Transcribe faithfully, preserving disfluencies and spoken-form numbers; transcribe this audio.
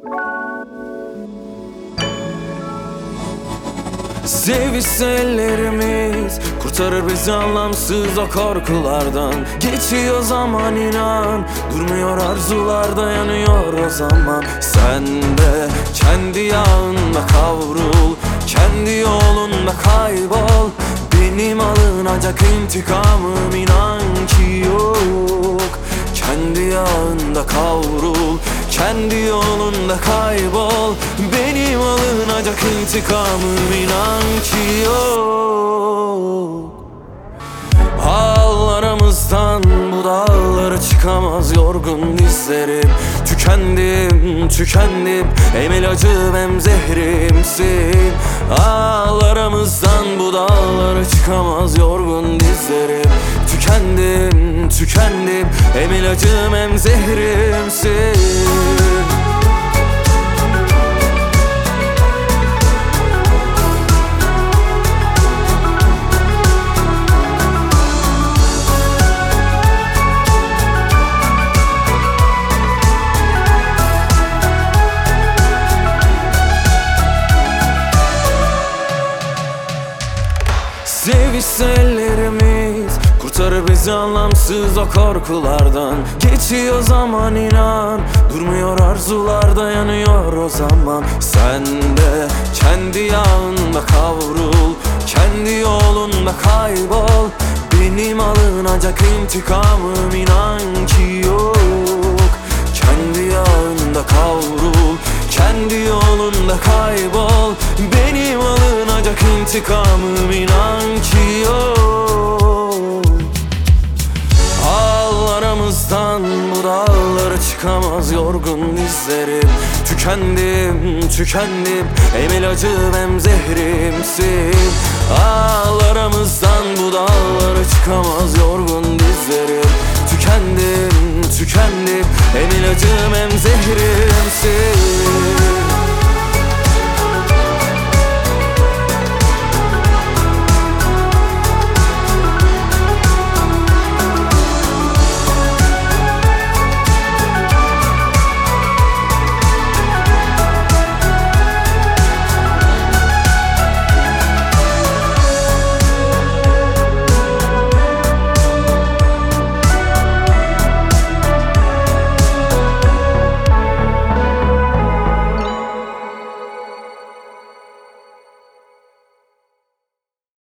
Sevişse ellerimiz kurtarır bizi anlamsız o korkulardan. Geçiyor zaman inan, durmuyor arzular, dayanıyor o zaman. Sen de kendi yağında kavrul, kendi yolunda kaybol. Benim alınacak intikamım inan ki yok. Kendi yağında kavrul, kendi yolunda kaybol. Benim alınacak intikamım inan ki yok. Ağlarımızdan bu dağlara çıkamaz yorgun dizlerim. Tükendim, tükendim, hem ilacım hem zehrimsin. Ağlarımızdan bu dağlara çıkamaz yorgun dizlerim. Tükendim, tükendim, hem ilacım hem zehrimsin. Sevişse ellerimiz kurtarır bizi anlamsız o korkulardan. Geçiyor zaman inan, durmuyor arzular, dayanıyor o zaman. Sen de kendi yağında kavrul, kendi yolunda kaybol. Benim alınacak intikamım inan ki yok. Kendi yağında kavrul, kendi yolunda kaybol. Benim alınacak intikamım inan ki yok. Ağlarımızdan bu dağlara çıkamaz yorgun dizlerim. Tükendim, tükendim, hem ilacım hem zehrimsin. Ağlarımızdan bu dağlara çıkamaz yorgun dizlerim. Tükendim, tükendim, hem ilacım hem zehrimsin.